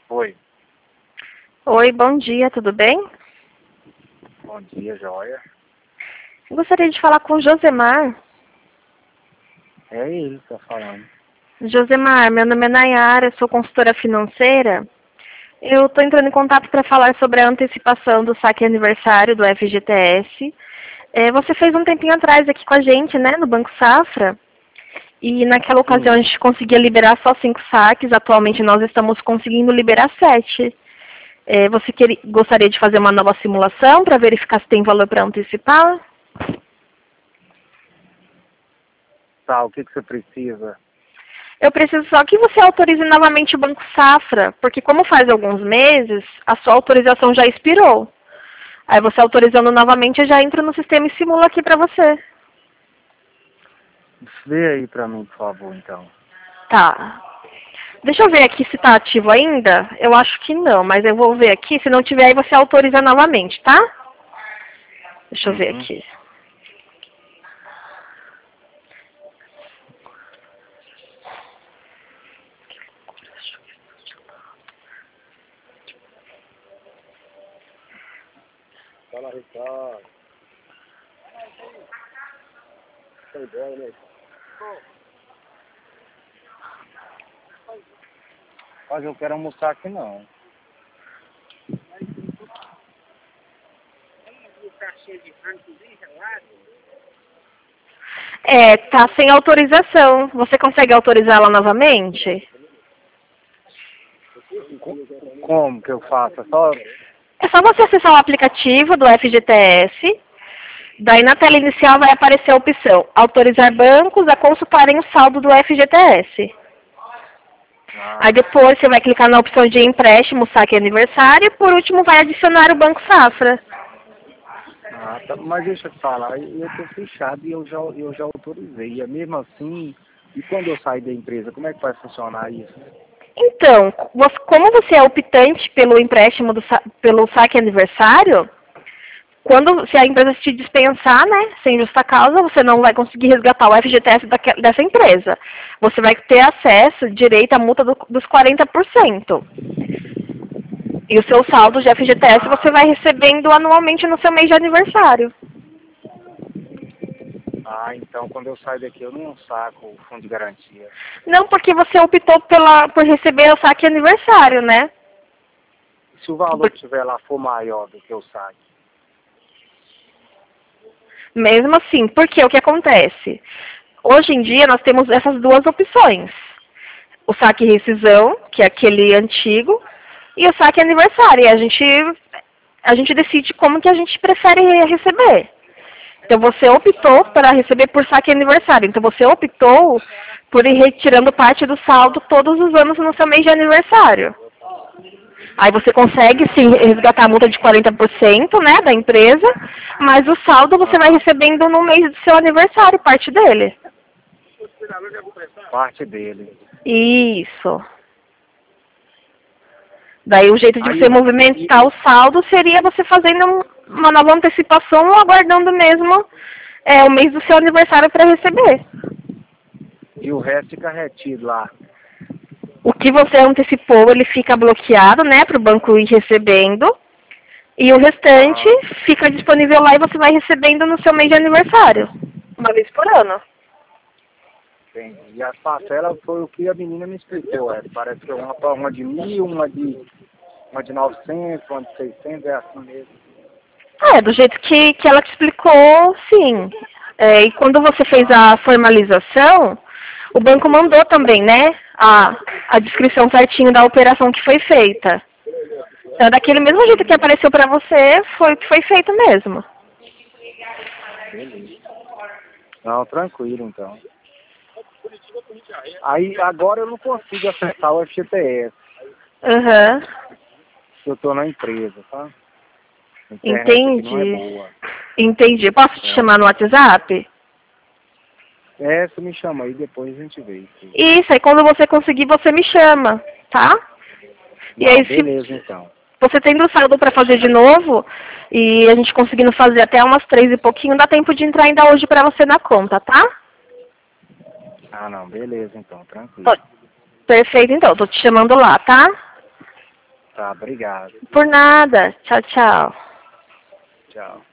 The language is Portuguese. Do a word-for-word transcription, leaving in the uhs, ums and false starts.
Oi. Oi, bom dia, tudo bem? Bom dia, joia. Eu gostaria de falar com o Josemar. É ele que tá falando. Josemar, meu nome é Nayara, sou consultora financeira. Eu estou entrando em contato para falar sobre a antecipação do saque aniversário do F G T S. É, você fez um tempinho atrás aqui com a gente, né, no Banco Safra. E naquela ocasião Sim. a gente conseguia liberar só cinco saques. Atualmente nós estamos conseguindo liberar sete. É, você quer, gostaria de fazer uma nova simulação para verificar se tem valor para antecipar? Tá, o que, que você precisa? Eu preciso só que você autorize novamente o Banco Safra, porque como faz alguns meses, a sua autorização já expirou. Aí você autorizando novamente, eu já entro no sistema e simula aqui para você. Vê aí pra mim, por favor, então. Tá. Deixa eu ver aqui se está ativo ainda. Eu acho que não, mas eu vou ver aqui. Se não tiver, aí você autoriza novamente, tá? Deixa eu ver Uhum. aqui. Fala, Ricardo. Tá igual, né? Mas eu quero almoçar aqui, não. É, tá sem autorização. Você consegue autorizá-la novamente? Como que eu faço? É só... É só você acessar o aplicativo do F G T S. Daí na tela inicial vai aparecer a opção autorizar bancos a consultarem o saldo do F G T S. Ah, Aí depois você vai clicar na opção de empréstimo, saque e aniversário e por último vai adicionar o Banco Safra. ah, tá. Mas deixa eu te falar, eu tô fechado e eu já, eu já autorizei. É mesmo assim, e quando eu sair da empresa, como é que vai funcionar isso? Então, você- como você é optante pelo empréstimo, do, sa- pelo saque e aniversário, quando, se a empresa te dispensar, né, sem justa causa, você não vai conseguir resgatar o F G T S daque- dessa empresa. Você vai ter acesso, direito à multa do- dos quarenta por cento. E o seu saldo de F G T S você vai recebendo anualmente no seu mês de aniversário. Ah, então quando eu sair daqui eu não saco o fundo de garantia. Não porque você optou pela, por receber o saque aniversário, né? Se o valor que tiver lá for maior do que o saque. Mesmo assim, porque o que acontece? Hoje em dia nós temos essas duas opções. O saque rescisão, que é aquele antigo, e o saque aniversário. E a gente, a gente decide como que a gente prefere receber. Então você optou para receber por saque aniversário. Então você optou por ir retirando parte do saldo todos os anos no seu mês de aniversário. Aí você consegue sim resgatar a multa de quarenta por cento, né, da empresa, mas o saldo você vai Aham. recebendo no mês do seu aniversário, parte dele. Parte dele. Isso. Daí o jeito de Aí você eu, movimentar e, o saldo seria você fazendo um- uma nova antecipação ou aguardando mesmo é, o mês do seu aniversário para receber. e o resto fica retido lá. O que você antecipou, ele fica bloqueado, né, para o banco ir recebendo. E o restante Aham. fica disponível lá e você vai recebendo no seu mês de aniversário. Uma vez por ano. Entendi. E as parcelas foi o que a menina me explicou. É. Parece que é uma, uma de mil, uma de, uma de novecentos, uma de seiscentos, é assim mesmo. É, do jeito que, que ela te explicou, sim. É, e quando você fez Ah, a formalização, o banco mandou também, né, a, a descrição certinho da operação que foi feita. Então, daquele mesmo jeito que hum, apareceu para você, foi o que foi feito mesmo. beleza. Não, tranquilo então. Aí agora eu não consigo acessar o F G T S. Aham. Eu estou na empresa, tá? A internet aqui não é Entendi. boa. Entendi. Posso te É. chamar no WhatsApp? É, você me chama aí, depois a gente vê isso. Isso, aí quando você conseguir, você me chama, tá? E Não, aí, se beleza então. você tendo saldo para fazer de novo, e a gente conseguindo fazer até umas três e pouquinho, dá tempo de entrar ainda hoje para você na conta, tá? Ah, não, beleza então, tranquilo. Tô- Perfeito, então. Tô te chamando lá, tá? Tá, obrigado. Por nada. Tchau, tchau. Tchau.